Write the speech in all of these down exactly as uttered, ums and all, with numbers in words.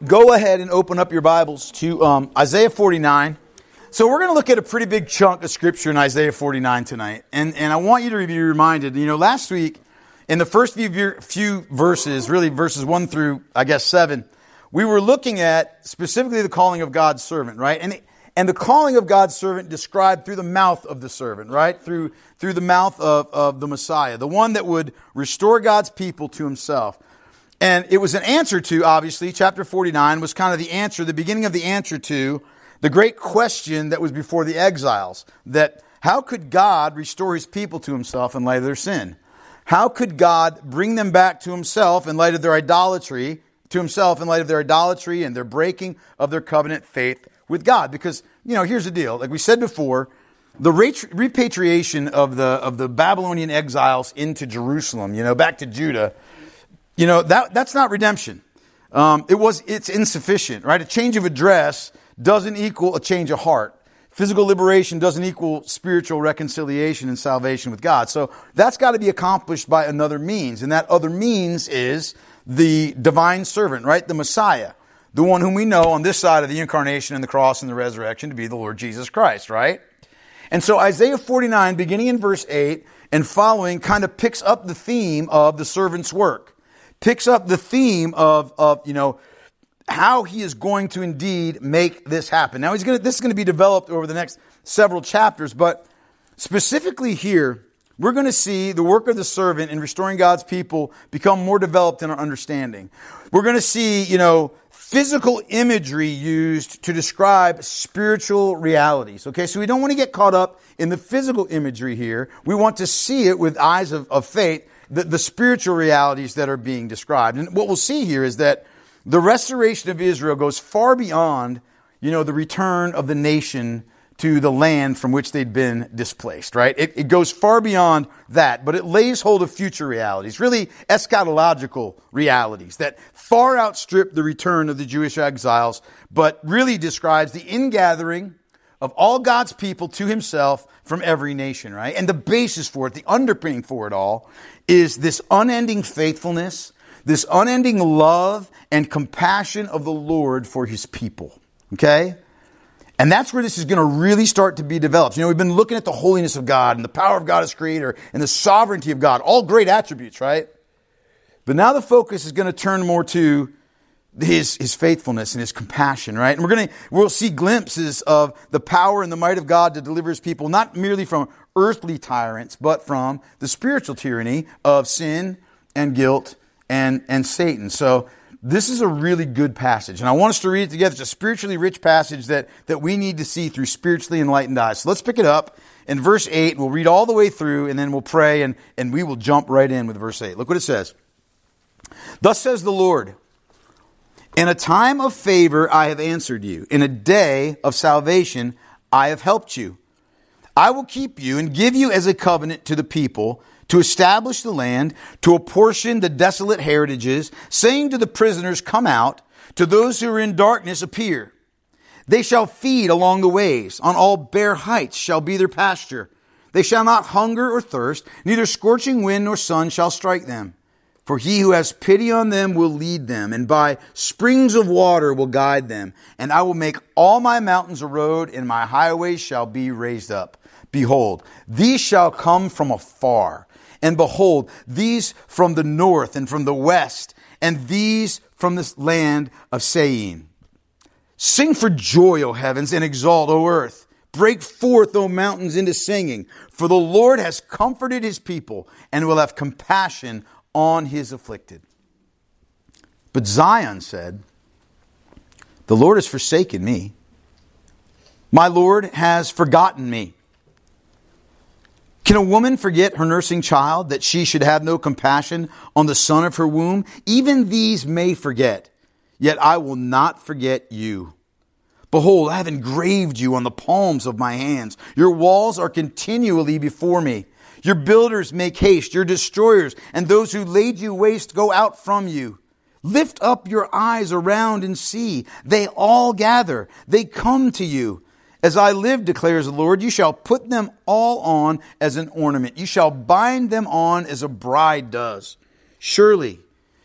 go ahead and open up your Bibles to um, Isaiah forty-nine. So we're going to look at a pretty big chunk of Scripture in Isaiah forty-nine tonight. And and I want you to be reminded, you know, last week, in the first few, few verses, really verses one through, I guess, seven, we were looking at specifically the calling of God's servant, right? And and the calling of God's servant described through the mouth of the servant, right? Through through the mouth of, of the Messiah, the one that would restore God's people to himself. And it was an answer to, obviously, chapter forty-nine was kind of the answer, the beginning of the answer to the great question that was before the exiles, that how could God restore his people to himself in light of their sin? How could God bring them back to himself in light of their idolatry, to himself in light of their idolatry and their breaking of their covenant faith with God? Because, you know, here's the deal. Like we said before, the repatriation of the of the Babylonian exiles into Jerusalem, you know, back to Judah, you know, that that's not redemption. Um, it was it's insufficient, right? A change of address doesn't equal a change of heart. Physical liberation doesn't equal spiritual reconciliation and salvation with God. So that's got to be accomplished by another means. And that other means is the divine servant, right? The Messiah. The one whom we know on this side of the incarnation and the cross and the resurrection to be the Lord Jesus Christ, right? And so Isaiah forty-nine, beginning in verse eight and following, kind of picks up the theme of the servant's work. Picks up the theme of, of you know, how he is going to indeed make this happen. Now, he's going to, this is going to be developed over the next several chapters, but specifically here, we're going to see the work of the servant in restoring God's people become more developed in our understanding. We're going to see, you know, physical imagery used to describe spiritual realities. Okay, so we don't want to get caught up in the physical imagery here. We want to see it with eyes of, of faith, the, the spiritual realities that are being described. And what we'll see here is that the restoration of Israel goes far beyond, you know, the return of the nation to the land from which they'd been displaced, right? It, it goes far beyond that, but it lays hold of future realities, really eschatological realities that far outstrip the return of the Jewish exiles, but really describes the ingathering of all God's people to himself from every nation, right? And the basis for it, the underpinning for it all, is this unending faithfulness, this unending love and compassion of the Lord for his people. Okay? And that's where this is going to really start to be developed. You know, we've been looking at the holiness of God and the power of God as creator and the sovereignty of God. All great attributes, right? But now the focus is going to turn more to his, his faithfulness and his compassion, right? And we're going to, we'll see glimpses of the power and the might of God to deliver his people, not merely from earthly tyrants, but from the spiritual tyranny of sin and guilt and, and Satan. So this is a really good passage. And I want us to read it together. It's a spiritually rich passage that, that we need to see through spiritually enlightened eyes. So let's pick it up in verse eight. We'll read all the way through and then we'll pray and, and we will jump right in with verse eight. Look what it says. Thus says the Lord, in a time of favor I have answered you. In a day of salvation I have helped you. I will keep you and give you as a covenant to the people, to establish the land, to apportion the desolate heritages, saying to the prisoners, come out, to those who are in darkness, appear. They shall feed along the ways, on all bare heights shall be their pasture. They shall not hunger or thirst, neither scorching wind nor sun shall strike them. For he who has pity on them will lead them, and by springs of water will guide them. And I will make all my mountains a road, and my highways shall be raised up. Behold, these shall come from afar. And behold, these from the north and from the west, and these from the land of Seir. Sing for joy, O heavens, and exalt, O earth. Break forth, O mountains, into singing. For the Lord has comforted his people, and will have compassion on his afflicted. But Zion said, the Lord has forsaken me. My Lord has forgotten me. Can a woman forget her nursing child, that she should have no compassion on the son of her womb? Even these may forget, yet I will not forget you. Behold, I have engraved you on the palms of my hands. Your walls are continually before me. Your builders make haste, your destroyers, and those who laid you waste go out from you. Lift up your eyes around and see. They all gather. They come to you. As I live, declares the Lord, you shall put them all on as an ornament. You shall bind them on as a bride does. Surely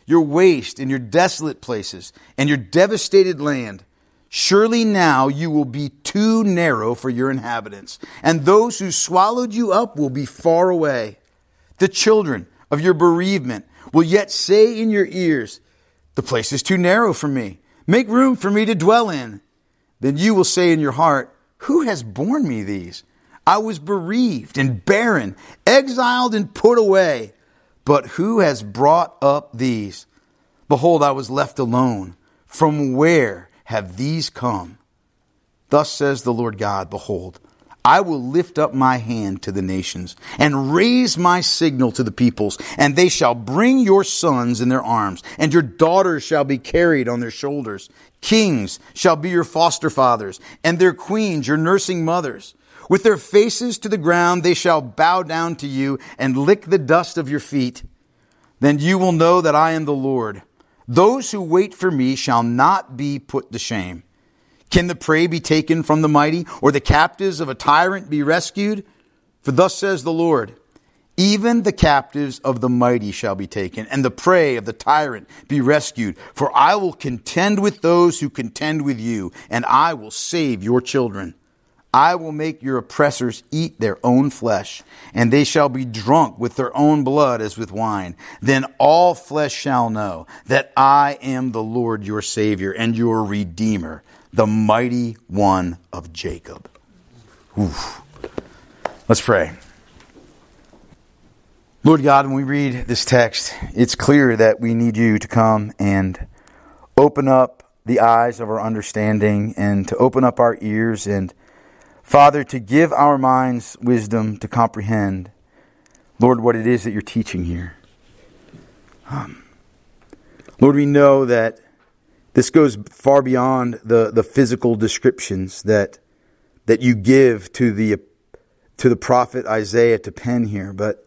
your waste and your desolate places and your devastated land. Surely now you will be too narrow for your inhabitants, and those who swallowed you up will be far away. The children of your bereavement will yet say in your ears, the place is too narrow for me. Make room for me to dwell in. Then you will say in your heart, who has borne me these? I was bereaved and barren, exiled and put away. But who has brought up these? Behold, I was left alone. From where have these come? Thus says the Lord God, behold, I will lift up my hand to the nations and raise my signal to the peoples, and they shall bring your sons in their arms, and your daughters shall be carried on their shoulders. Kings shall be your foster fathers, and their queens your nursing mothers. With their faces to the ground, they shall bow down to you and lick the dust of your feet. Then you will know that I am the Lord. Those who wait for me shall not be put to shame. Can the prey be taken from the mighty, or the captives of a tyrant be rescued? For thus says the Lord, even the captives of the mighty shall be taken, and the prey of the tyrant be rescued. For I will contend with those who contend with you, and I will save your children. I will make your oppressors eat their own flesh, and they shall be drunk with their own blood as with wine. Then all flesh shall know that I am the Lord your Savior and your Redeemer, the mighty one of Jacob. Oof. Let's pray. Lord God, when we read this text, it's clear that we need you to come and open up the eyes of our understanding and to open up our ears and, Father, to give our minds wisdom to comprehend, Lord, what it is that you're teaching here. Um, Lord, we know that this goes far beyond the, the physical descriptions that that you give to the to the prophet Isaiah to pen here, but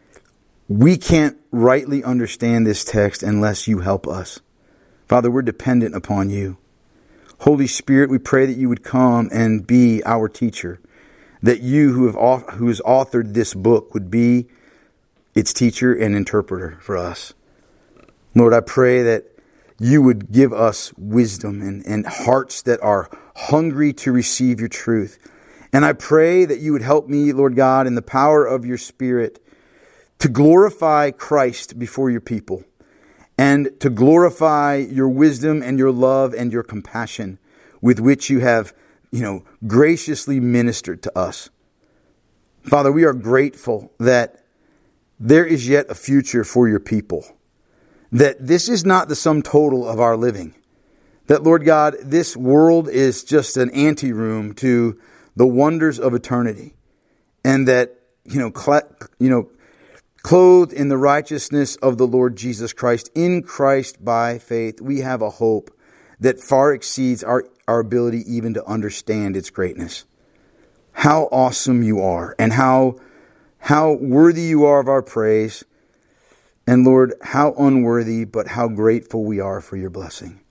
we can't rightly understand this text unless you help us. Father, we're dependent upon you. Holy Spirit, we pray that you would come and be our teacher, that you who have who has authored this book would be its teacher and interpreter for us. Lord, I pray that you would give us wisdom and, and hearts that are hungry to receive your truth. And I pray that you would help me, Lord God, in the power of your Spirit to glorify Christ before your people, and to glorify your wisdom and your love and your compassion with which you have, you know, graciously ministered to us. Father, we are grateful that there is yet a future for your people, that this is not the sum total of our living, that, Lord God, this world is just an anteroom to the wonders of eternity, and that, you know, cl- you know, clothed in the righteousness of the Lord Jesus Christ, in Christ by faith, we have a hope that far exceeds our, our ability even to understand its greatness. How awesome you are, and how, how worthy you are of our praise. And Lord, how unworthy, but how grateful we are for your blessing.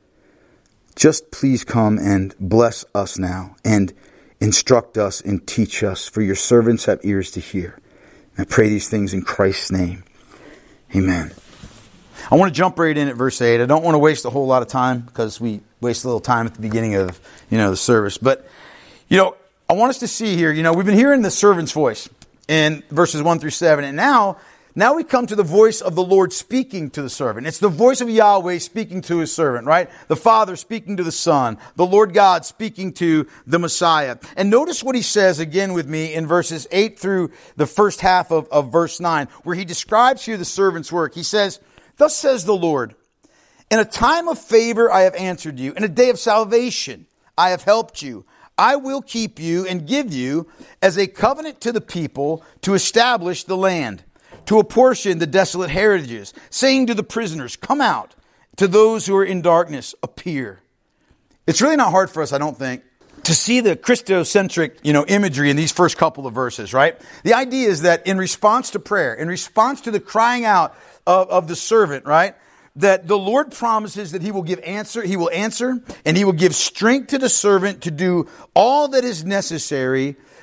Just please come and bless us now, and instruct us and teach us, for your servants have ears to hear. I pray these things in Christ's name. Amen. I want to jump right in at verse eight. I don't want to waste a whole lot of time because we waste a little time at the beginning of, you know, the service. But, you know, I want us to see here, you know, we've been hearing the servant's voice in verses one through seven. And now, now we come to the voice of the Lord speaking to the servant. It's the voice of Yahweh speaking to his servant, right? The Father speaking to the Son. The Lord God speaking to the Messiah. And notice what he says again with me in verses eight through the first half of, of verse nine, where he describes here the servant's work. He says, thus says the Lord, in a time of favor I have answered you. In a day of salvation I have helped you. I will keep you and give you as a covenant to the people to establish the land, to apportion the desolate heritages, saying to the prisoners, come out, to those who are in darkness, appear. It's really not hard for us, I don't think, to see the Christocentric, you know, imagery in these first couple of verses, right? The idea is that in response to prayer, in response to the crying out of, of the servant, right, that the Lord promises that he will give answer, he will answer, and he will give strength to the servant to do all that is necessary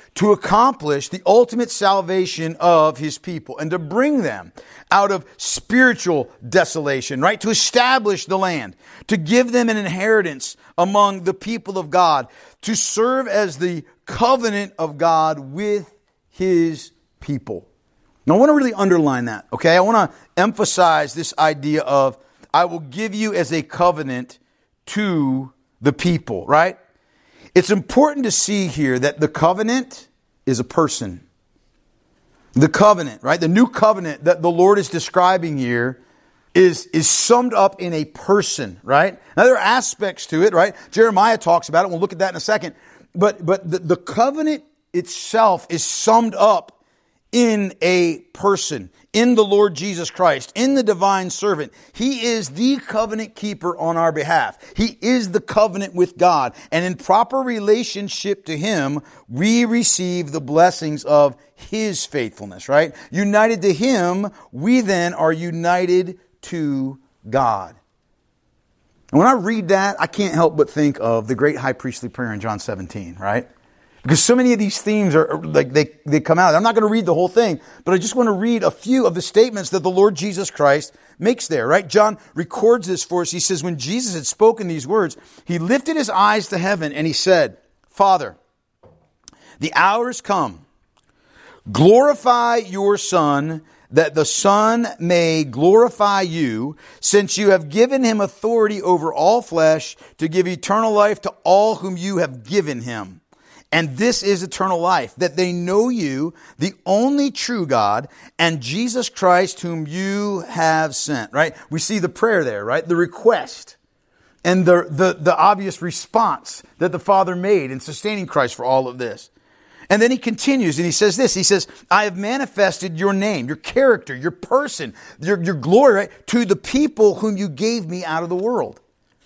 to accomplish the ultimate salvation of his people and to bring them out of spiritual desolation, right? To establish the land, to give them an inheritance among the people of God, to serve as the covenant of God with his people. Now, I want to really underline that, okay? I want to emphasize this idea of I will give you as a covenant to the people, right? It's important to see here that the covenant is a person. The covenant, right? The new covenant that the Lord is describing here is, is summed up in a person, right? Now there are aspects to it, right? Jeremiah talks about it. We'll look at that in a second. But, but the, the covenant itself is summed up in a person, in the Lord Jesus Christ, in the divine servant. He is the covenant keeper on our behalf. He is the covenant with God. And in proper relationship to him, we receive the blessings of his faithfulness, right? United to him, we then are united to God. And when I read that, I can't help but think of the great high priestly prayer in John seventeen, right? Because so many of these themes are like they, they come out. I'm not going to read the whole thing, but I just want to read a few of the statements that the Lord Jesus Christ makes there, right? John records this for us. He says, when Jesus had spoken these words, he lifted his eyes to heaven and he said, Father, the hour has come. Glorify your Son, that the Son may glorify you, since you have given him authority over all flesh to give eternal life to all whom you have given him. And this is eternal life, that they know you, the only true God, and Jesus Christ whom you have sent, right? We see the prayer there, right? The request and the, the, the obvious response that the Father made in sustaining Christ for all of this. And then he continues and he says this, he says, I have manifested your name, your character, your person, your, your glory, right, to the people whom you gave me out of the world.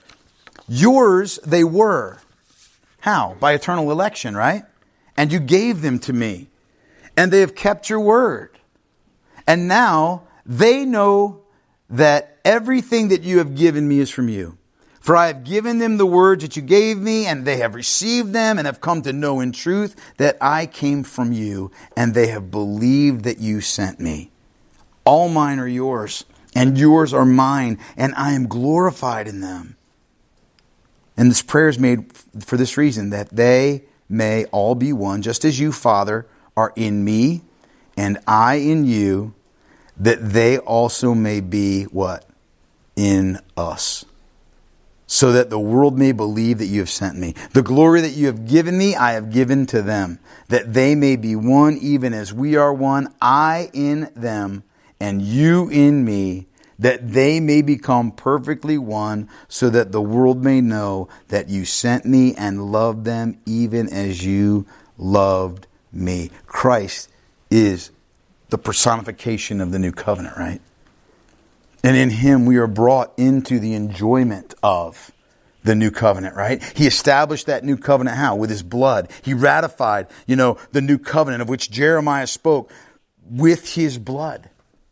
Yours they were. How? By eternal election, right? And you gave them to me. And they have kept your word. And now they know that everything that you have given me is from you. For I have given them the words that you gave me, and they have received them and have come to know in truth that I came from you, and they have believed that you sent me. All mine are yours, and yours are mine, and I am glorified in them. And this prayer is made for this reason, that they may all be one, just as you, Father, are in me, and I in you, that they also may be what? In us. So that the world may believe that you have sent me. The glory that you have given me, I have given to them, that they may be one even as we are one, I in them, and you in me, that they may become perfectly one, so that the world may know that you sent me and loved them even as you loved me. Christ is the personification of the new covenant, right? And in him we are brought into the enjoyment of the new covenant, right? He established that new covenant how? With his blood. He ratified, you know, the new covenant of which Jeremiah spoke with his blood.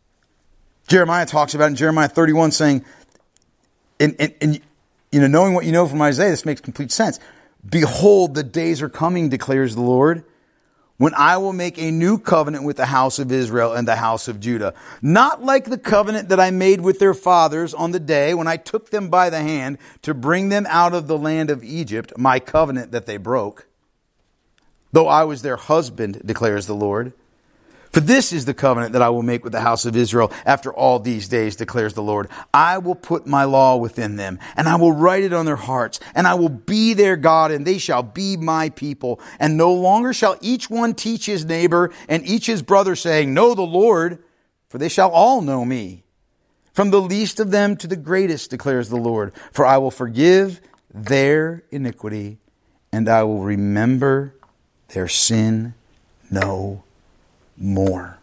Jeremiah talks about in Jeremiah thirty-one saying, and, and, and you know, knowing what you know from Isaiah, this makes complete sense. Behold, the days are coming, declares the Lord, when I will make a new covenant with the house of Israel and the house of Judah. Not like the covenant that I made with their fathers on the day when I took them by the hand to bring them out of the land of Egypt, my covenant that they broke. Though I was their husband, declares the Lord. For this is the covenant that I will make with the house of Israel after all these days, declares the Lord. I will put my law within them, and I will write it on their hearts, and I will be their God, and they shall be my people. And no longer shall each one teach his neighbor and each his brother, saying, know the Lord, for they shall all know me. From the least of them to the greatest, declares the Lord. For I will forgive their iniquity, and I will remember their sin no more.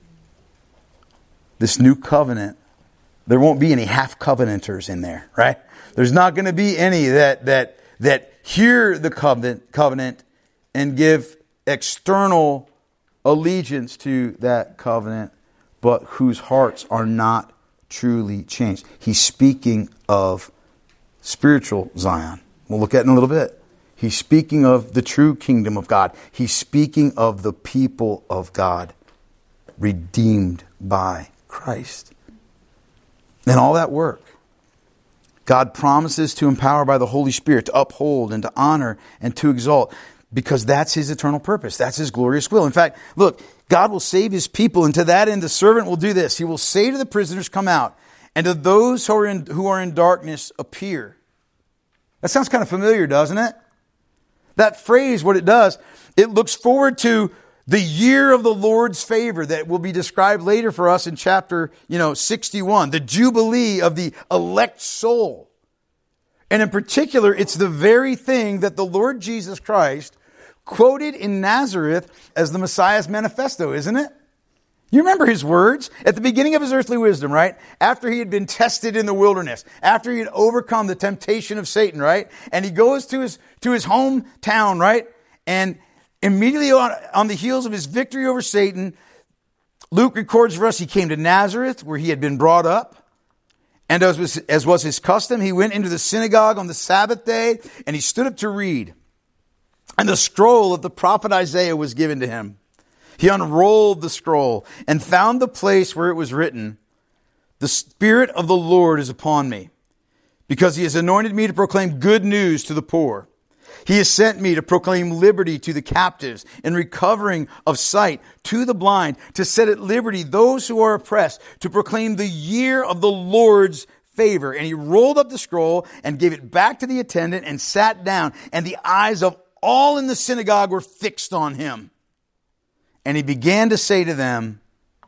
This new covenant, there won't be any half covenanters in there, right? There's not going to be any that that that hear the covenant covenant and give external allegiance to that covenant, but whose hearts are not truly changed. He's speaking of spiritual Zion. We'll look at it in a little bit. He's speaking of the true kingdom of God. He's speaking of the people of God, redeemed by Christ. And all that work, God promises to empower by the Holy Spirit, to uphold and to honor and to exalt, because that's His eternal purpose. That's His glorious will. In fact, look, God will save His people, and to that end the servant will do this. He will say to the prisoners, come out, and to those who are in, who are in darkness, appear. That sounds kind of familiar, doesn't it? That phrase, what it does, it looks forward to the year of the Lord's favor that will be described later for us in chapter, you know, sixty-one, the jubilee of the elect soul. And in particular, it's the very thing that the Lord Jesus Christ quoted in Nazareth as the Messiah's manifesto, isn't it? You remember His words at the beginning of His earthly wisdom, right? After He had been tested in the wilderness, after He had overcome the temptation of Satan, right? And He goes to his, to his hometown, right? And immediately on, on the heels of His victory over Satan, Luke records for us, He came to Nazareth where He had been brought up. And as was, as was His custom, He went into the synagogue on the Sabbath day and He stood up to read. And the scroll of the prophet Isaiah was given to Him. He unrolled the scroll and found the place where it was written, "The Spirit of the Lord is upon me, because He has anointed me to proclaim good news to the poor. He has sent me to proclaim liberty to the captives and recovering of sight to the blind, to set at liberty those who are oppressed, to proclaim the year of the Lord's favor." And He rolled up the scroll and gave it back to the attendant and sat down. And the eyes of all in the synagogue were fixed on Him. And He began to say to them,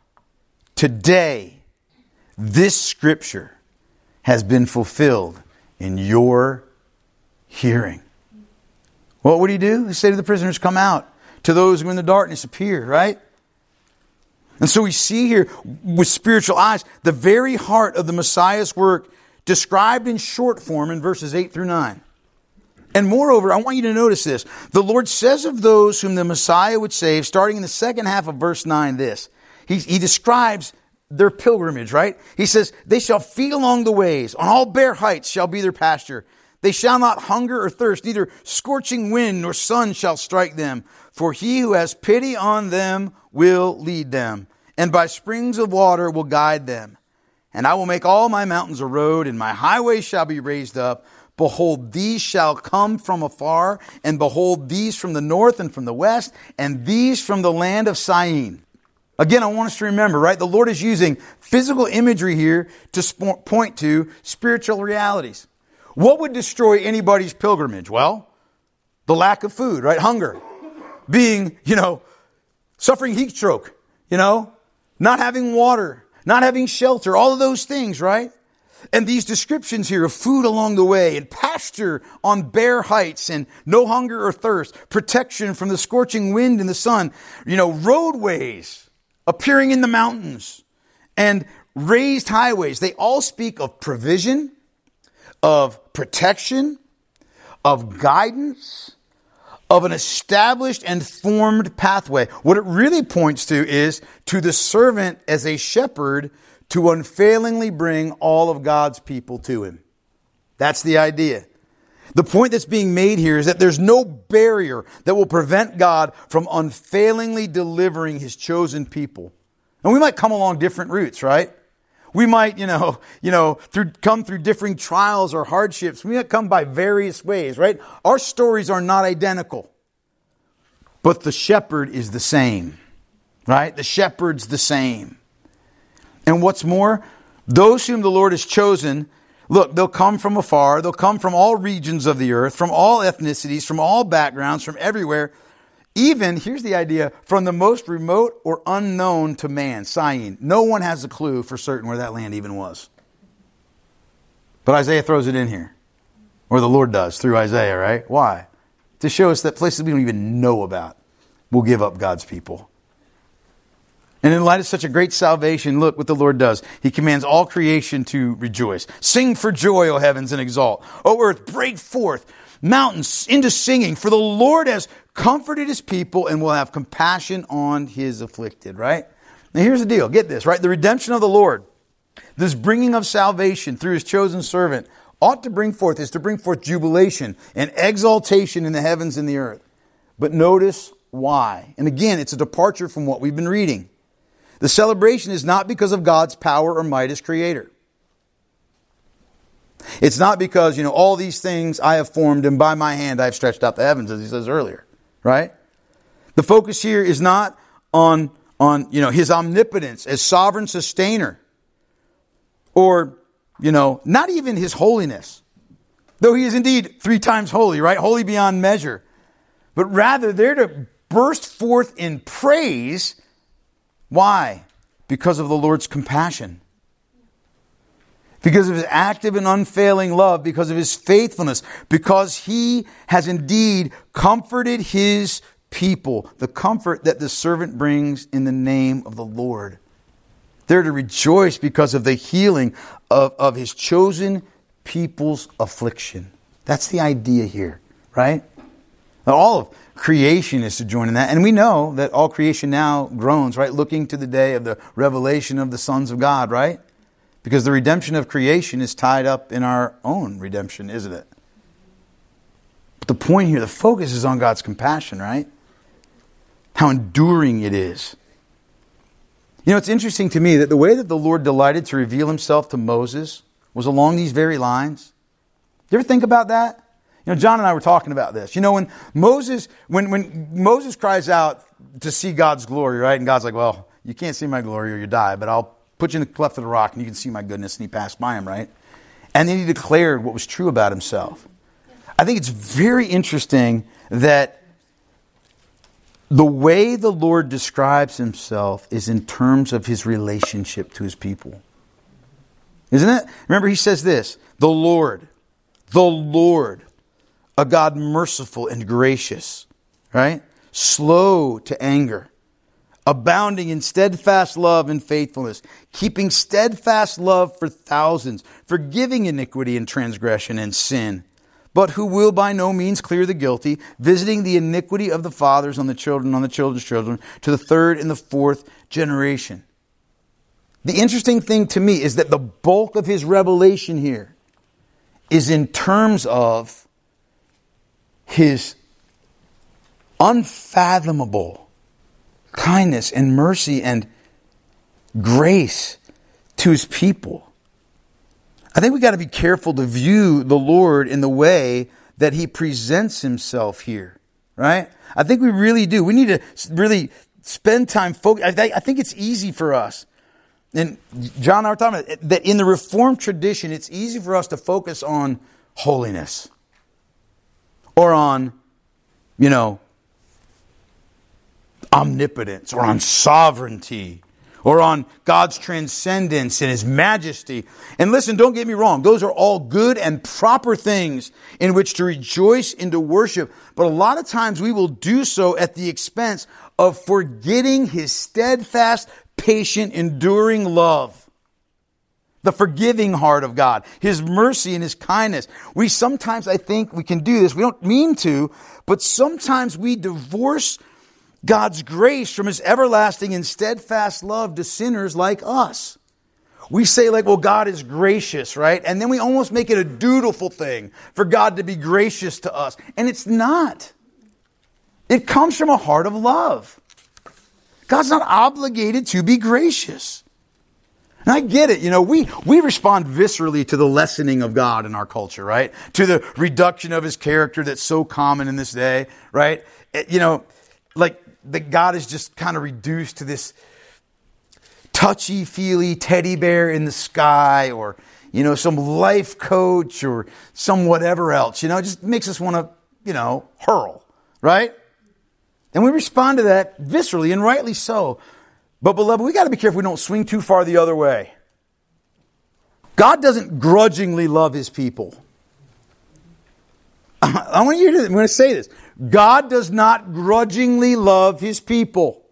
"Today, this scripture has been fulfilled in your hearing." What would He do? He said to the prisoners, "Come out. To those who are in the darkness, appear," right? And so we see here with spiritual eyes the very heart of the Messiah's work described in short form in verses eight through nine. And moreover, I want you to notice this. The Lord says of those whom the Messiah would save, starting in the second half of verse nine, this. He, he describes their pilgrimage, right? He says, "They shall feed along the ways. On all bare heights shall be their pasture. They shall not hunger or thirst. Neither scorching wind nor sun shall strike them. For He who has pity on them will lead them, and by springs of water will guide them. And I will make all my mountains a road, and my highways shall be raised up. Behold, these shall come from afar, and behold, these from the north and from the west, and these from the land of Syene." Again, I want us to remember, right? The Lord is using physical imagery here to sp- point to spiritual realities. What would destroy anybody's pilgrimage? Well, the lack of food, right? Hunger. Being, you know, suffering heat stroke, you know, not having water, not having shelter, all of those things, right? And these descriptions here of food along the way and pasture on bare heights and no hunger or thirst, protection from the scorching wind and the sun, you know, roadways appearing in the mountains and raised highways. They all speak of provision, of protection, of guidance, of an established and formed pathway. What it really points to is to the servant as a shepherd to unfailingly bring all of God's people to Him. That's the idea. The point that's being made here is that there's no barrier that will prevent God from unfailingly delivering His chosen people. And we might come along different routes, right? We might, you know, you know, through, come through differing trials or hardships. We might come by various ways, right? Our stories are not identical. But the shepherd is the same, right? The shepherd's the same. And what's more, those whom the Lord has chosen, look, they'll come from afar. They'll come from all regions of the earth, from all ethnicities, from all backgrounds, from everywhere. Even, here's the idea, from the most remote or unknown to man, Syene. No one has a clue for certain where that land even was. But Isaiah throws it in here. Or the Lord does through Isaiah, right? Why? To show us that places we don't even know about will give up God's people. And in light of such a great salvation, look what the Lord does. He commands all creation to rejoice. Sing for joy, O heavens, and exalt. O earth, break forth. Mountains into singing. For the Lord has comforted His people and will have compassion on His afflicted, right? Now here's the deal. Get this, right? The redemption of the Lord, this bringing of salvation through His chosen servant, ought to bring forth is to bring forth jubilation and exaltation in the heavens and the earth. But notice why. And again, it's a departure from what we've been reading. The celebration is not because of God's power or might as creator. It's not because, you know, all these things I have formed and by my hand I have stretched out the heavens, as he says earlier, right? The focus here is not on, on, you know, his omnipotence as sovereign sustainer, or, you know, not even his holiness, though he is indeed three times holy, right? Holy beyond measure. But rather they're to burst forth in praise. Why? Because of the Lord's compassion. Because of his active and unfailing love, because of his faithfulness, because he has indeed comforted his people, the comfort that the servant brings in the name of the Lord. They're to rejoice because of the healing of, of his chosen people's affliction. That's the idea here, right? Now, all of creation is to join in that. And we know that all creation now groans, right? Looking to the day of the revelation of the sons of God, right? Because the redemption of creation is tied up in our own redemption, isn't it? But the point here, the focus is on God's compassion, right? How enduring it is. You know, it's interesting to me that the way that the Lord delighted to reveal himself to Moses was along these very lines. You ever think about that? You know, John and I were talking about this. You know, when Moses, when, when Moses cries out to see God's glory, right? And God's like, well, you can't see my glory or you die, but I'll put you in the cleft of the rock and you can see my goodness. And he passed by him, right? And then he declared what was true about himself. I think it's very interesting that the way the Lord describes himself is in terms of his relationship to his people. Isn't it? Remember, he says this, the Lord, the Lord, a God merciful and gracious, right? Slow to anger, abounding in steadfast love and faithfulness, keeping steadfast love for thousands, forgiving iniquity and transgression and sin, but who will by no means clear the guilty, visiting the iniquity of the fathers on the children, on the children's children, to the third and the fourth generation. The interesting thing to me is that the bulk of his revelation here is in terms of his unfathomable kindness and mercy and grace to his people. I think we got to be careful to view the Lord in the way that he presents himself here, right? I think we really do. We need to really spend time focus. I think it's easy for us. And John and I were talking about it, that in the Reformed tradition, it's easy for us to focus on holiness or on, you know, omnipotence or on sovereignty or on God's transcendence and his majesty. And listen, don't get me wrong. Those are all good and proper things in which to rejoice and to worship. But a lot of times we will do so at the expense of forgetting his steadfast, patient, enduring love. The forgiving heart of God, his mercy and his kindness. We sometimes, I think we can do this. We don't mean to, but sometimes we divorce God's grace from his everlasting and steadfast love to sinners like us. We say like, well, God is gracious, right? And then we almost make it a dutiful thing for God to be gracious to us. And it's not. It comes from a heart of love. God's not obligated to be gracious. And I get it. You know, we, we respond viscerally to the lessening of God in our culture, right? To the reduction of his character that's so common in this day, right? It, you know, like, that God is just kind of reduced to this touchy-feely teddy bear in the sky, or, you know, some life coach or some whatever else. You know, it just makes us want to, you know, hurl, right? And we respond to that viscerally, and rightly so. But beloved, we got to be careful we don't swing too far the other way. God doesn't grudgingly love his people. I want you to, I'm going to say this. God does not grudgingly love his people.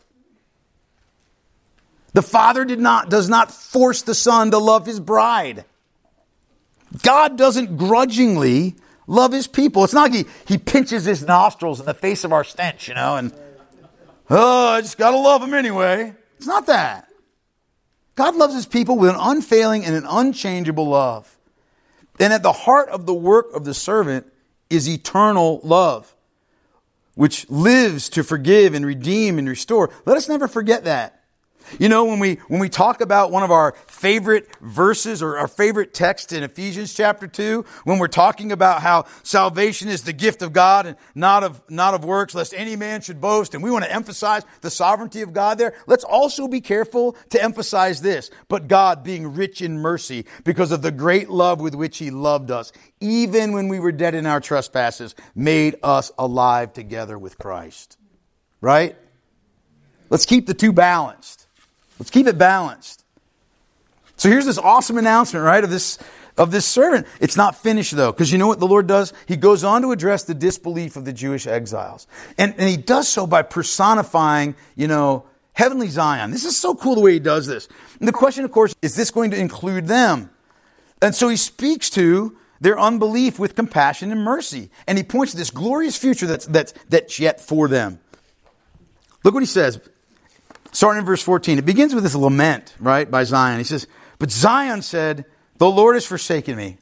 The Father did not, does not force the Son to love his bride. God doesn't grudgingly love his people. It's not like he, he pinches his nostrils in the face of our stench, you know, and, oh, I just got to love them anyway. It's not that. God loves his people with an unfailing and an unchangeable love. And at the heart of the work of the servant is eternal love, which lives to forgive and redeem and restore. Let us never forget that. You know, when we when we talk about one of our favorite verses or our favorite text in Ephesians chapter two, when we're talking about how salvation is the gift of God and not of not of works, lest any man should boast, and we want to emphasize the sovereignty of God there, let's also be careful to emphasize this. But God, being rich in mercy, because of the great love with which He loved us, even when we were dead in our trespasses, made us alive together with Christ. Right? Let's keep the two balanced. Let's keep it balanced. So here's this awesome announcement, right, of this of this servant. It's not finished, though, because you know what the Lord does? He goes on to address the disbelief of the Jewish exiles. And, and He does so by personifying, you know, heavenly Zion. This is so cool the way He does this. And the question, of course, is this going to include them? And so He speaks to their unbelief with compassion and mercy. And He points to this glorious future that's, that's, that's yet for them. Look what He says. Starting in verse fourteen, it begins with this lament, right, by Zion. He says, but Zion said, the Lord has forsaken me.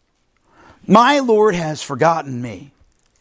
My Lord has forgotten me.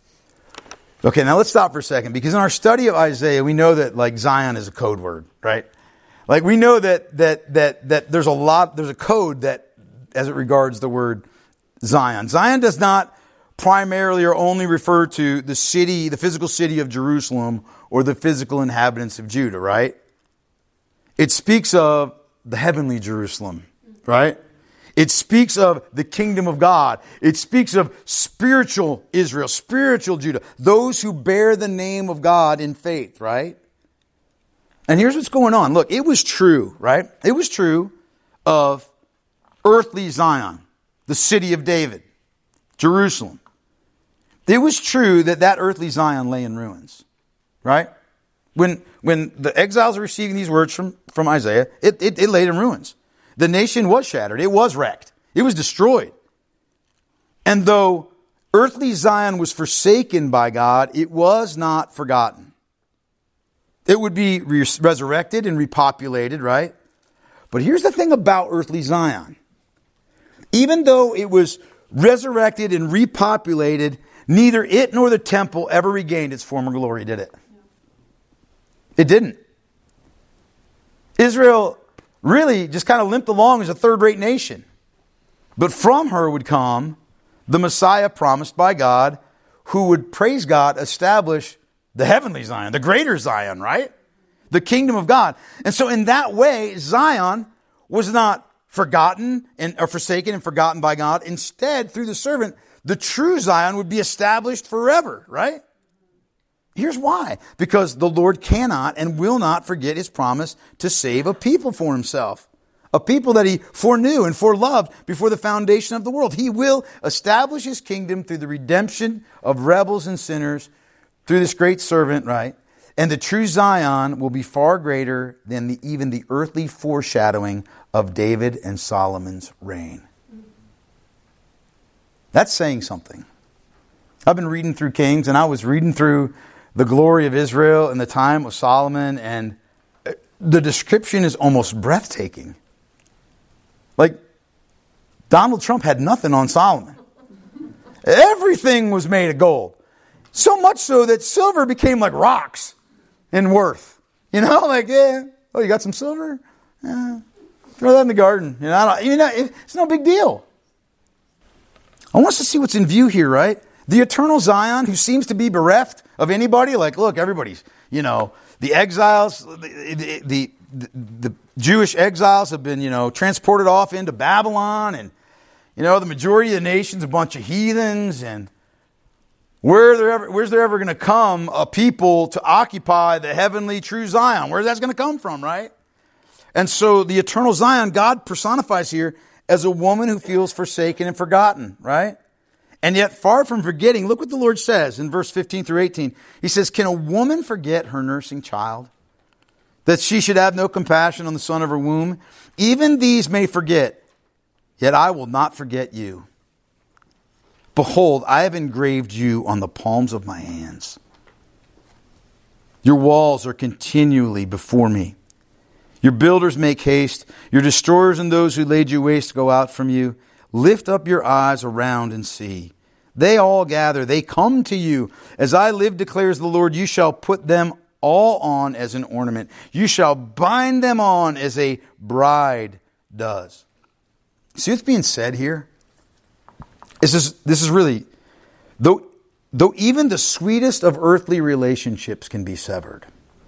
Okay, now let's stop for a second, because in our study of Isaiah, we know that, like, Zion is a code word, right? Like, we know that that that that there's a lot, there's a code that, as it regards the word Zion. Zion does not primarily or only refer to the city, the physical city of Jerusalem, or the physical inhabitants of Judah, right? It speaks of the heavenly Jerusalem, right? It speaks of the kingdom of God. It speaks of spiritual Israel, spiritual Judah, those who bear the name of God in faith, right? And here's what's going on. Look, it was true, right? It was true of earthly Zion, the city of David, Jerusalem. It was true that that earthly Zion lay in ruins, right? When when the exiles are receiving these words from, from Isaiah, it, it, it laid in ruins. The nation was shattered. It was wrecked. It was destroyed. And though earthly Zion was forsaken by God, it was not forgotten. It would be res- resurrected and repopulated, right? But here's the thing about earthly Zion. Even though it was resurrected and repopulated, neither it nor the temple ever regained its former glory, did it? It didn't. Israel really just kind of limped along as a third-rate nation. But from her would come the Messiah promised by God, who would, praise God, establish the heavenly Zion, the greater Zion, right? The kingdom of God. And so in that way, Zion was not forgotten and or forsaken and forgotten by God. Instead, through the servant, the true Zion would be established forever, right? Here's why. Because the Lord cannot and will not forget His promise to save a people for Himself. A people that He foreknew and foreloved before the foundation of the world. He will establish His kingdom through the redemption of rebels and sinners, through this great servant, right? And the true Zion will be far greater than the, even the earthly foreshadowing of David and Solomon's reign. That's saying something. I've been reading through Kings, and I was reading through the glory of Israel in the time of Solomon, and the description is almost breathtaking. Like, Donald Trump had nothing on Solomon. Everything was made of gold. So much so that silver became like rocks in worth. You know, like, yeah, oh, you got some silver? Yeah, throw that in the garden. You know, I don't, you know, it's no big deal. I want us to see what's in view here, right? The eternal Zion, who seems to be bereft of anybody. Like, look, everybody's, you know, the exiles, the, the, the, the Jewish exiles have been, you know, transported off into Babylon. And, you know, the majority of the nation's a bunch of heathens. And where there ever, where's there ever going to come a people to occupy the heavenly true Zion? Where's that going to come from, right? And so the eternal Zion, God personifies here as a woman who feels forsaken and forgotten, right? And yet, far from forgetting, look what the Lord says in verse fifteen through eighteen. He says, can a woman forget her nursing child, that she should have no compassion on the son of her womb? Even these may forget, yet I will not forget you. Behold, I have engraved you on the palms of my hands. Your walls are continually before me. Your builders make haste. Your destroyers and those who laid you waste go out from you. Lift up your eyes around and see. They all gather. They come to you. As I live, declares the Lord, you shall put them all on as an ornament. You shall bind them on as a bride does. See what's being said here? This is, this is really, though, though even the sweetest of earthly relationships can be severed.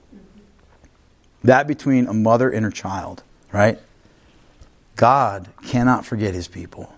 That between a mother and her child, right? God cannot forget his people.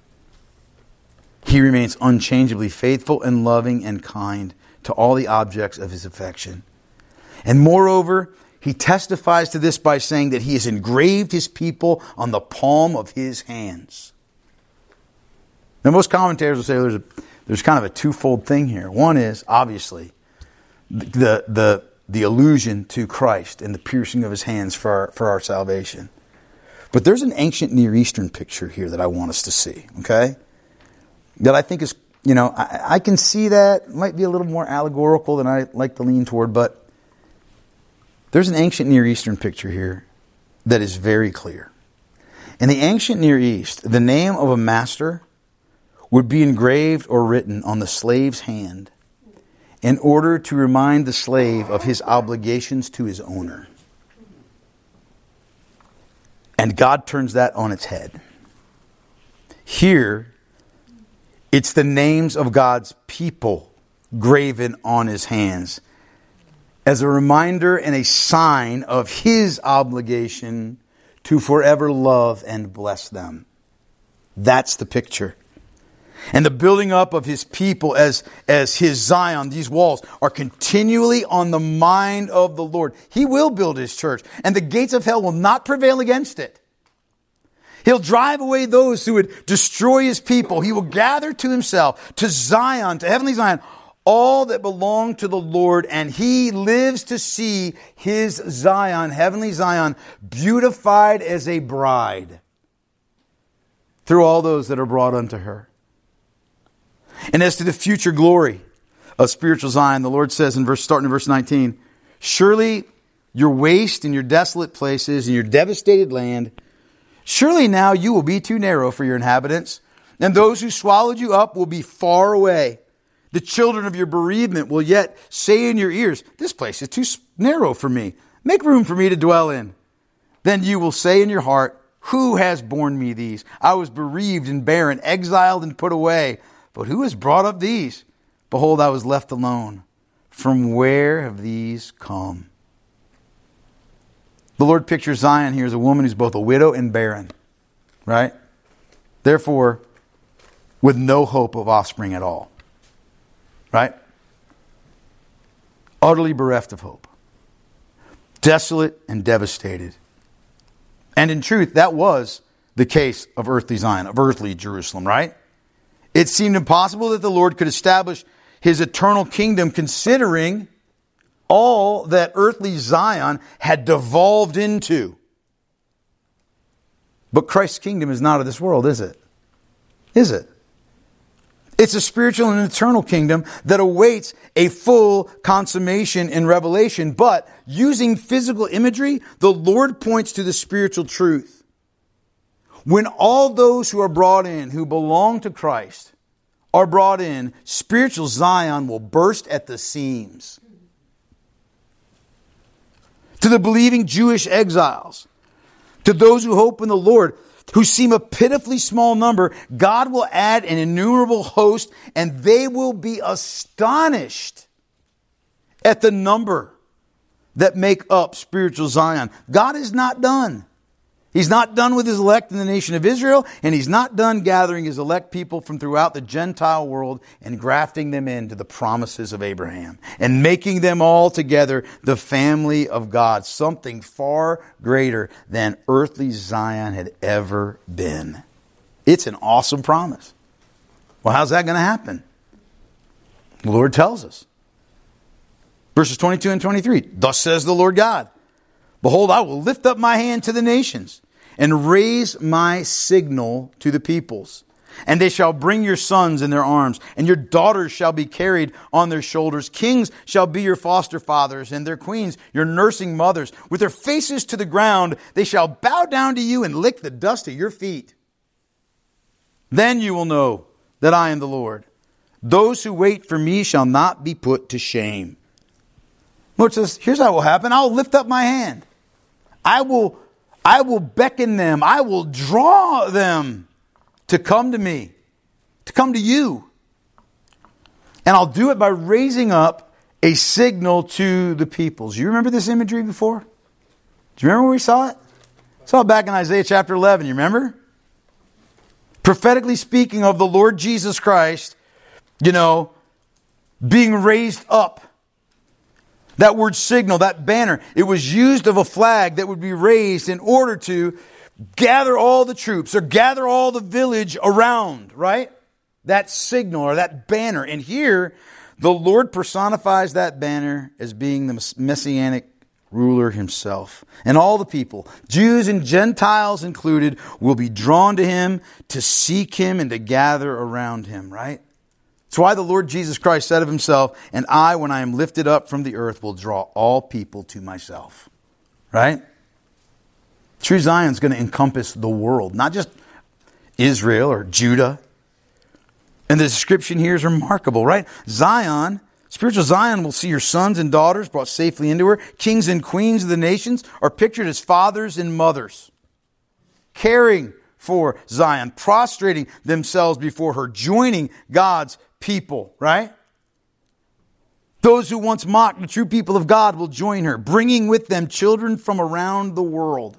He remains unchangeably faithful and loving and kind to all the objects of his affection. And moreover, he testifies to this by saying that he has engraved his people on the palm of his hands. Now, most commentators will say there's a, there's kind of a twofold thing here. One is, obviously, the, the, the allusion to Christ and the piercing of his hands for our, for our salvation. But there's an ancient Near Eastern picture here that I want us to see, okay? That I think is, you know, I, I can see that. It might be a little more allegorical than I like to lean toward, but there's an ancient Near Eastern picture here that is very clear. In the ancient Near East, the name of a master would be engraved or written on the slave's hand in order to remind the slave of his obligations to his owner. And God turns that on its head. Here, it's the names of God's people graven on his hands as a reminder and a sign of his obligation to forever love and bless them. That's the picture. And the building up of his people as, as his Zion, these walls, are continually on the mind of the Lord. He will build his church, and the gates of hell will not prevail against it. He'll drive away those who would destroy his people. He will gather to himself, to Zion, to heavenly Zion, all that belong to the Lord, and he lives to see his Zion, heavenly Zion, beautified as a bride through all those that are brought unto her. And as to the future glory of spiritual Zion, the Lord says in verse, starting in verse nineteen, surely your waste and your desolate places and your devastated land, surely now you will be too narrow for your inhabitants, and those who swallowed you up will be far away. The children of your bereavement will yet say in your ears, this place is too narrow for me. Make room for me to dwell in. Then you will say in your heart, who has borne me these? I was bereaved and barren, exiled and put away. But who has brought up these? Behold, I was left alone. From where have these come? The Lord pictures Zion here as a woman who's both a widow and barren. Right? Therefore, with no hope of offspring at all. Right? Utterly bereft of hope. Desolate and devastated. And in truth, that was the case of earthly Zion, of earthly Jerusalem, right? It seemed impossible that the Lord could establish his eternal kingdom considering all that earthly Zion had devolved into. But Christ's kingdom is not of this world, is it? Is it? It's a spiritual and eternal kingdom that awaits a full consummation in Revelation. But using physical imagery, the Lord points to the spiritual truth. When all those who are brought in, who belong to Christ, are brought in, spiritual Zion will burst at the seams. To the believing Jewish exiles, to those who hope in the Lord, who seem a pitifully small number, God will add an innumerable host, and they will be astonished at the number that make up spiritual Zion. God is not done. He's not done with his elect in the nation of Israel, and he's not done gathering his elect people from throughout the Gentile world and grafting them into the promises of Abraham and making them all together the family of God, something far greater than earthly Zion had ever been. It's an awesome promise. Well, how's that going to happen? The Lord tells us. Verses twenty-two and twenty-three, thus says the Lord God, behold, I will lift up my hand to the nations and raise my signal to the peoples. And they shall bring your sons in their arms, and your daughters shall be carried on their shoulders. Kings shall be your foster fathers, and their queens your nursing mothers. With their faces to the ground, they shall bow down to you and lick the dust of your feet. Then you will know that I am the Lord. Those who wait for me shall not be put to shame. Lord says, here's how it will happen. I'll lift up my hand. I will, I will beckon them. I will draw them to come to me, to come to you. And I'll do it by raising up a signal to the peoples. You remember this imagery before? Do you remember where we saw it? We saw it back in Isaiah chapter eleven. You remember? Prophetically speaking of the Lord Jesus Christ, you know, being raised up. That word signal, that banner, it was used of a flag that would be raised in order to gather all the troops or gather all the village around, right? That signal or that banner. And here, the Lord personifies that banner as being the messianic ruler himself. And all the people, Jews and Gentiles included, will be drawn to him to seek him and to gather around him, right? That's why the Lord Jesus Christ said of himself, and I, when I am lifted up from the earth, will draw all people to myself. Right? True Zion is going to encompass the world, not just Israel or Judah. And the description here is remarkable, right? Zion, spiritual Zion will see her sons and daughters brought safely into her. Kings and queens of the nations are pictured as fathers and mothers, caring for Zion, prostrating themselves before her, joining God's people, right? Those who once mocked the true people of God will join her, bringing with them children from around the world.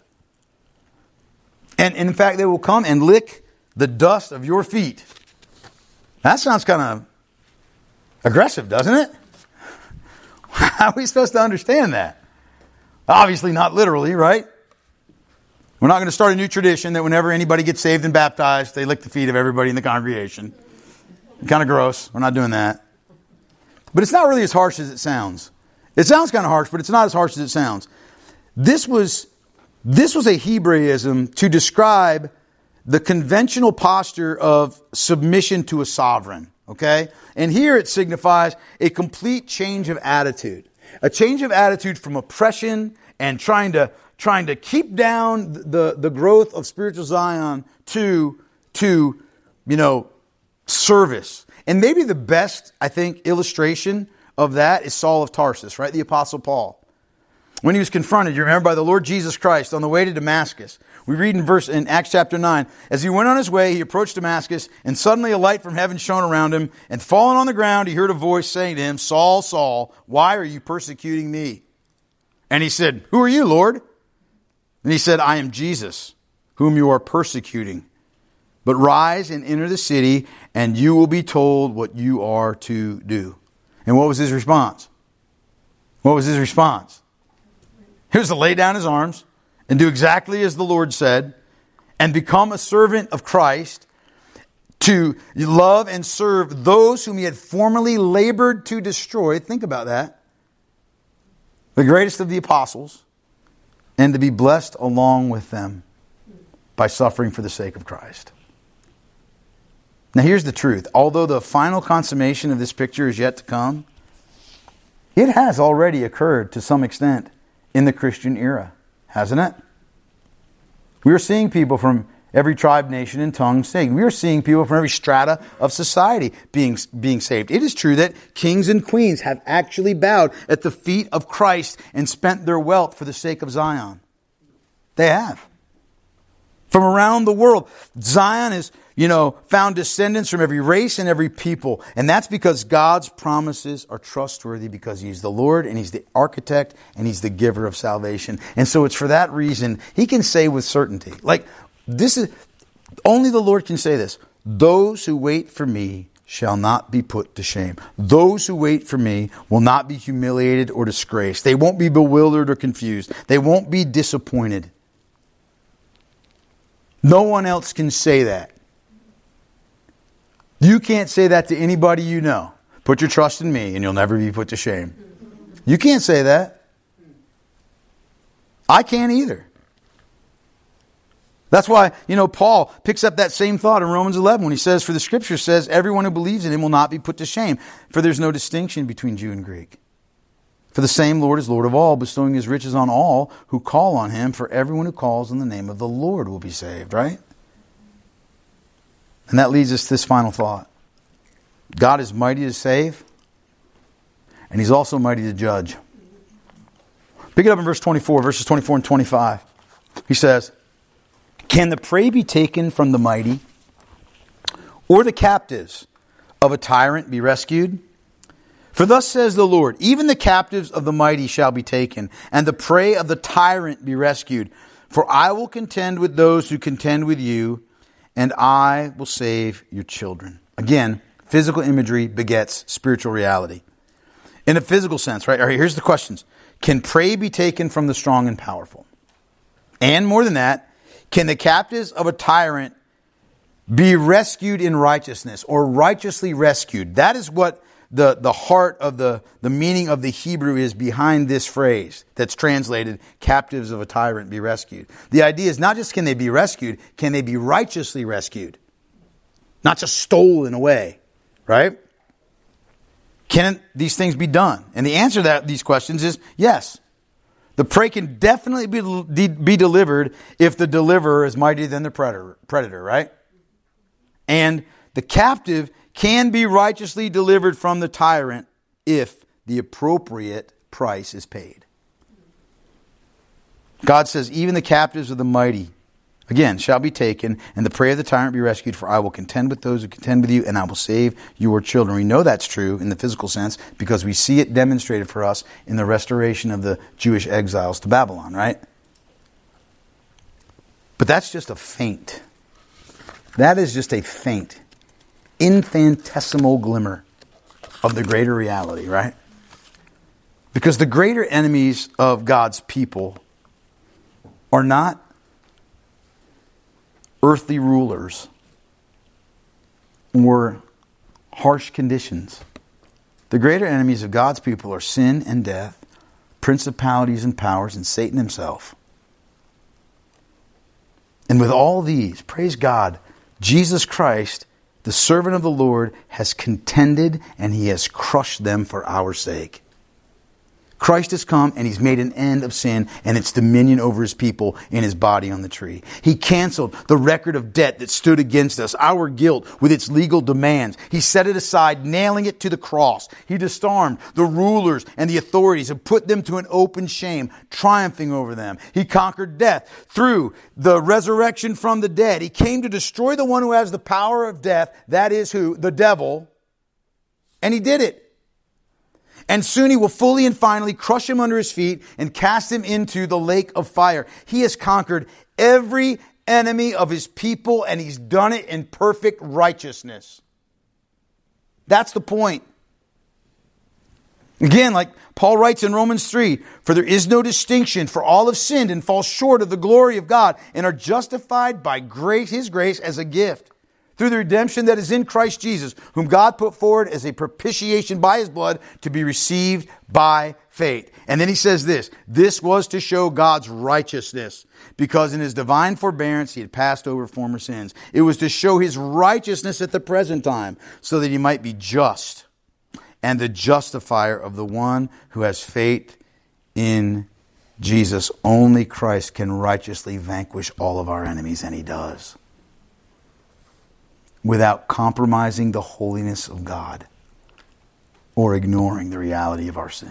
And, and in fact, they will come and lick the dust of your feet. That sounds kind of aggressive, doesn't it? How are we supposed to understand that? Obviously not literally, right? We're not going to start a new tradition that whenever anybody gets saved and baptized, they lick the feet of everybody in the congregation. Kind of gross. We're not doing that. But it's not really as harsh as it sounds. It sounds kind of harsh, but it's not as harsh as it sounds. This was, this was a Hebraism to describe the conventional posture of submission to a sovereign. Okay? And here it signifies a complete change of attitude. A change of attitude from oppression and trying to trying to keep down the, the growth of spiritual Zion to, to, you know, service. And maybe the best, I think, illustration of that is Saul of Tarsus, right? The Apostle Paul. When he was confronted, you remember, by the Lord Jesus Christ on the way to Damascus. We read in verse in Acts chapter nine, as he went on his way, he approached Damascus, and suddenly a light from heaven shone around him, and falling on the ground, he heard a voice saying to him, Saul, Saul, why are you persecuting me? And he said, who are you, Lord? And he said, I am Jesus, whom you are persecuting. But rise and enter the city, and you will be told what you are to do. And what was his response? What was his response? He was to lay down his arms and do exactly as the Lord said and become a servant of Christ, to love and serve those whom he had formerly labored to destroy. Think about that. The greatest of the apostles, and to be blessed along with them by suffering for the sake of Christ. Now here's the truth. Although the final consummation of this picture is yet to come, it has already occurred to some extent in the Christian era, hasn't it? We are seeing people from every tribe, nation, and tongue saved. We are seeing people from every strata of society being, being saved. It is true that kings and queens have actually bowed at the feet of Christ and spent their wealth for the sake of Zion. They have. From around the world, Zion is, you know, found descendants from every race and every people. And that's because God's promises are trustworthy, because He's the Lord and He's the architect and He's the giver of salvation. And so it's for that reason He can say with certainty, like, this is, only the Lord can say this, those who wait for me shall not be put to shame. Those who wait for me will not be humiliated or disgraced. They won't be bewildered or confused. They won't be disappointed. No one else can say that. You can't say that to anybody you know. Put your trust in me and you'll never be put to shame. You can't say that. I can't either. That's why, you know, Paul picks up that same thought in Romans eleven when he says, for the Scripture says, everyone who believes in Him will not be put to shame. For there's no distinction between Jew and Greek. For the same Lord is Lord of all, bestowing His riches on all who call on Him. For everyone who calls on the name of the Lord will be saved, right? And that leads us to this final thought. God is mighty to save, and He's also mighty to judge. Pick it up in verse twenty-four, verses twenty-four and twenty-five. He says, "Can the prey be taken from the mighty, or the captives of a tyrant be rescued? For thus says the Lord, even the captives of the mighty shall be taken, and the prey of the tyrant be rescued. For I will contend with those who contend with you, and I will save your children." Again, physical imagery begets spiritual reality. In a physical sense, right? All right, here's the questions. Can prey be taken from the strong and powerful? And more than that, can the captives of a tyrant be rescued in righteousness, or righteously rescued? That is what the, the heart of the, the meaning of the Hebrew is behind this phrase that's translated, captives of a tyrant be rescued. The idea is not just can they be rescued, can they be righteously rescued? Not just stolen away, right? Can these things be done? And the answer to that, these questions is yes. The prey can definitely be, be delivered if the deliverer is mightier than the predator, predator, right? And the captive can be righteously delivered from the tyrant if the appropriate price is paid. God says, even the captives of the mighty, again, shall be taken, and the prey of the tyrant be rescued, for I will contend with those who contend with you, and I will save your children. We know that's true in the physical sense because we see it demonstrated for us in the restoration of the Jewish exiles to Babylon, right? But that's just a feint. That is just a faint, infinitesimal glimmer of the greater reality, right? Because the greater enemies of God's people are not earthly rulers or harsh conditions. The greater enemies of God's people are sin and death, principalities and powers, and Satan himself. And with all these, praise God, Jesus Christ, the servant of the Lord, has contended and He has crushed them for our sake. Christ has come and He's made an end of sin and its dominion over His people in His body on the tree. He canceled the record of debt that stood against us, our guilt with its legal demands. He set it aside, nailing it to the cross. He disarmed the rulers and the authorities and put them to an open shame, triumphing over them. He conquered death through the resurrection from the dead. He came to destroy the one who has the power of death. That is who? The devil. And He did it. And soon He will fully and finally crush him under His feet and cast him into the lake of fire. He has conquered every enemy of His people, and He's done it in perfect righteousness. That's the point. Again, like Paul writes in Romans three, "For there is no distinction, for all have sinned and fall short of the glory of God, and are justified by grace, His grace as a gift, through the redemption that is in Christ Jesus, whom God put forward as a propitiation by His blood to be received by faith." And then he says this, "This was to show God's righteousness, because in His divine forbearance He had passed over former sins. It was to show His righteousness at the present time, so that He might be just and the justifier of the one who has faith in Jesus." Only Christ can righteously vanquish all of our enemies, and He does, without compromising the holiness of God or ignoring the reality of our sin.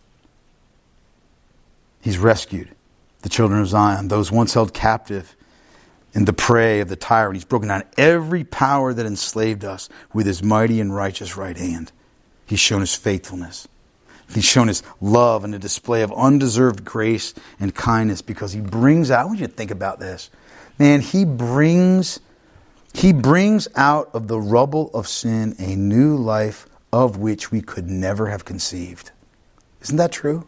He's rescued the children of Zion, those once held captive in the prey of the tyrant. He's broken down every power that enslaved us with His mighty and righteous right hand. He's shown His faithfulness. He's shown His love and a display of undeserved grace and kindness, because He brings out, I want you to think about this. Man, He brings... He brings out of the rubble of sin a new life of which we could never have conceived. Isn't that true?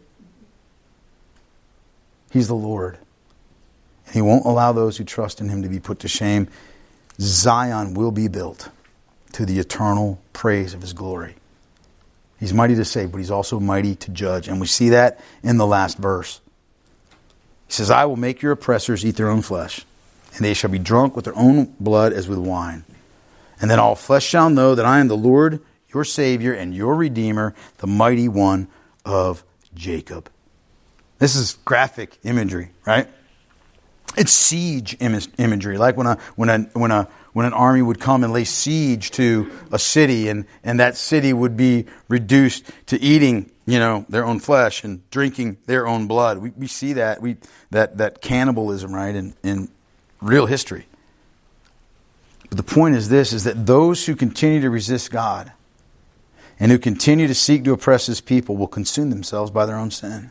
He's the Lord. And He won't allow those who trust in Him to be put to shame. Zion will be built to the eternal praise of His glory. He's mighty to save, but He's also mighty to judge. And we see that in the last verse. He says, "I will make your oppressors eat their own flesh, and they shall be drunk with their own blood as with wine. And then all flesh shall know that I am the Lord, your Savior and your Redeemer, the mighty one of Jacob." This is graphic imagery, right? It's siege im- imagery, like when a when a when a when an army would come and lay siege to a city, and, and that city would be reduced to eating, you know, their own flesh and drinking their own blood. We, we see that we that that cannibalism, right, in, in real history. But the point is this, is that those who continue to resist God and who continue to seek to oppress His people will consume themselves by their own sin.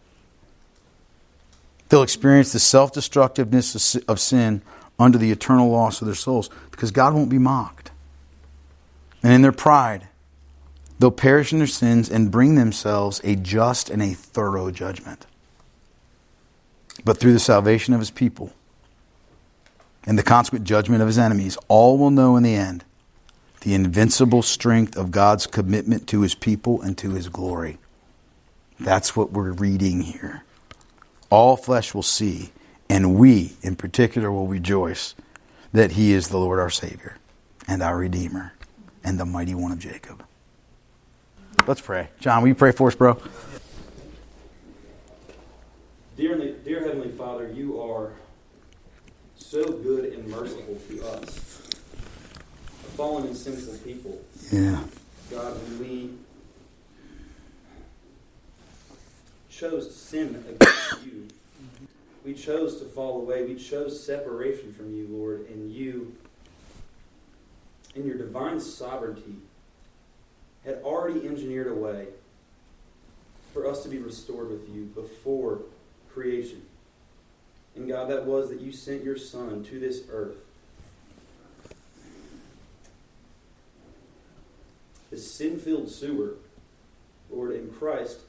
They'll experience the self-destructiveness of sin under the eternal loss of their souls, because God won't be mocked. And in their pride, they'll perish in their sins and bring themselves a just and a thorough judgment. But through the salvation of His people and the consequent judgment of His enemies, all will know in the end the invincible strength of God's commitment to His people and to His glory. That's what we're reading here. All flesh will see, and we in particular will rejoice that He is the Lord our Savior and our Redeemer and the Mighty One of Jacob. Let's pray. John, will you pray for us, bro? Dear, dear Heavenly Father, You are so good and merciful to us, a fallen and sinful people. Yeah. God, when we chose to sin against You, we chose to fall away. We chose separation from You, Lord, and You, in Your divine sovereignty, had already engineered a way for us to be restored with You before creation. And God, that was that You sent Your Son to this earth, this sin-filled sewer, Lord, in Christ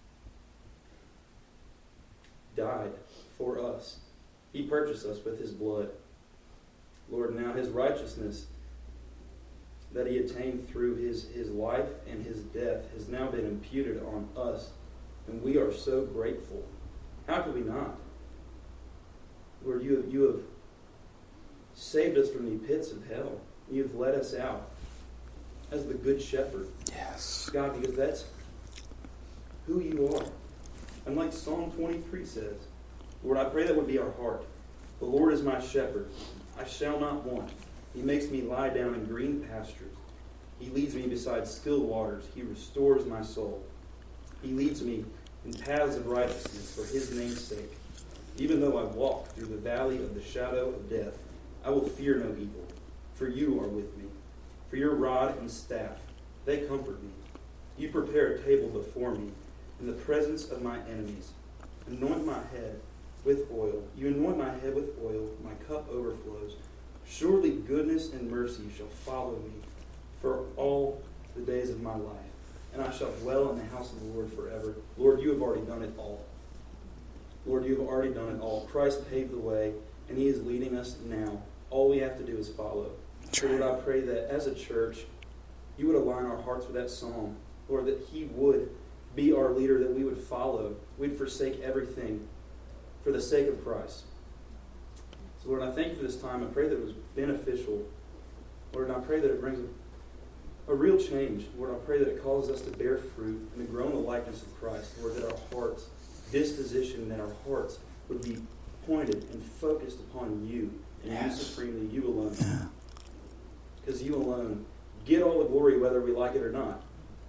died for us. He purchased us with His blood. Lord, now His righteousness that He attained through His, his life and His death has now been imputed on us. And we are so grateful. How could we not? Lord, You have, you have saved us from the pits of hell. You have led us out as the Good Shepherd. Yes. God, because that's who You are. And like Psalm twenty-three says, Lord, I pray that would be our heart. The Lord is my shepherd. I shall not want. He makes me lie down in green pastures. He leads me beside still waters. He restores my soul. He leads me in paths of righteousness for His name's sake. Even though I walk through the valley of the shadow of death, I will fear no evil, for You are with me. For Your rod and staff, they comfort me. You prepare a table before me in the presence of my enemies. Anoint my head with oil. You anoint my head with oil. My cup overflows. Surely goodness and mercy shall follow me for all the days of my life, and I shall dwell in the house of the Lord forever. Lord, You have already done it all. Lord, You have already done it all. Christ paved the way, and He is leading us now. All we have to do is follow. So, Lord, I pray that as a church, You would align our hearts with that psalm. Lord, that He would be our leader, that we would follow. We'd forsake everything for the sake of Christ. So, Lord, I thank You for this time. I pray that it was beneficial. Lord, and I pray that it brings a, a real change. Lord, I pray that it causes us to bear fruit and to grow in the likeness of Christ. Lord, that our hearts, disposition, that our hearts would be pointed and focused upon You and yes. You supremely, You alone. Yeah. Because You alone get all the glory whether we like it or not.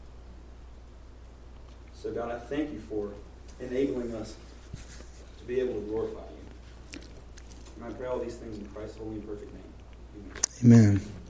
So, God, I thank You for enabling us to be able to glorify You. And I pray all these things in Christ's holy and perfect name. Amen. Amen.